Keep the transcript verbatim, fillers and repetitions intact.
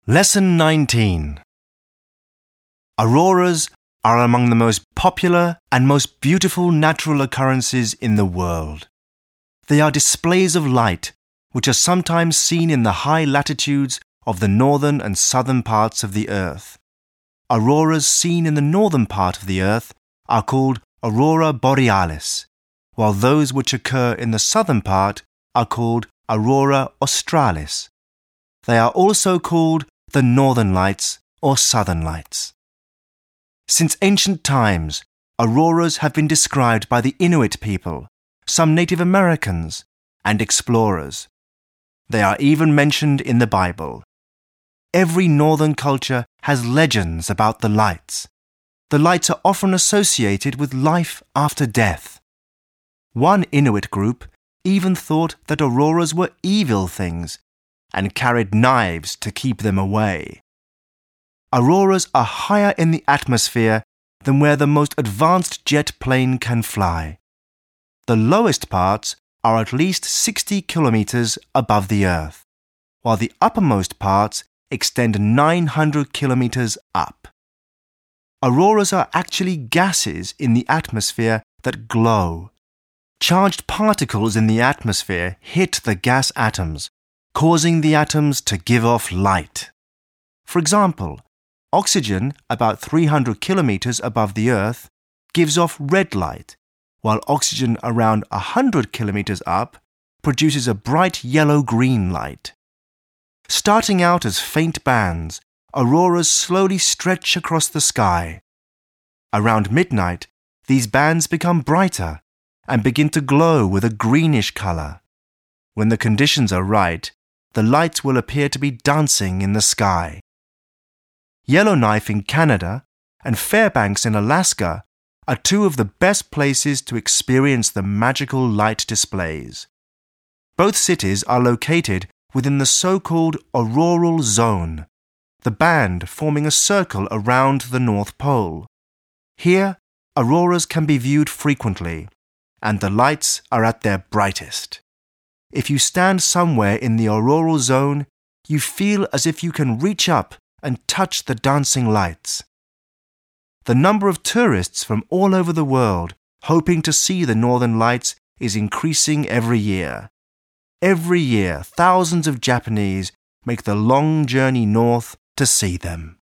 Lesson nineteen. Auroras are among the most popular and most beautiful natural occurrences in the world. They are displays of light which are sometimes seen in the high latitudes of the northern and southern parts of the earth. Auroras seen in the northern part of the earth are called aurora borealis, while those which occur in the southern part are called aurora australis. They are also called the northern lights or southern lights. Since ancient times, auroras have been described by the Inuit people, some Native Americans, and explorers. They are even mentioned in the Bible. Every northern culture has legends about the lights. The lights are often associated with life after death. One Inuit group even thought that auroras were evil things and carried knives to keep them away. Auroras are higher in the atmosphere than where the most advanced jet plane can fly. The lowest parts are at least sixty kilometers above the Earth, while the uppermost parts extend nine hundred kilometers up. Auroras are actually gases in the atmosphere that glow. Charged particles in the atmosphere hit the gas atoms, causing the atoms to give off light. For example, oxygen about three hundred kilometers above the Earth gives off red light, while oxygen around one hundred kilometers up produces a bright yellow-green light. Starting out as faint bands, auroras slowly stretch across the sky. Around midnight, these bands become brighter and begin to glow with a greenish color. When the conditions are right, the lights will appear to be dancing in the sky. Yellowknife in Canada and Fairbanks in Alaska are two of the best places to experience the magical light displays. Both cities are located within the so-called auroral zone, the band forming a circle around the North Pole. Here, auroras can be viewed frequently, and the lights are at their brightest. If you stand somewhere in the auroral zone, you feel as if you can reach up and touch the dancing lights. The number of tourists from all over the world hoping to see the northern lights is increasing every year. Every year, thousands of Japanese make the long journey north to see them.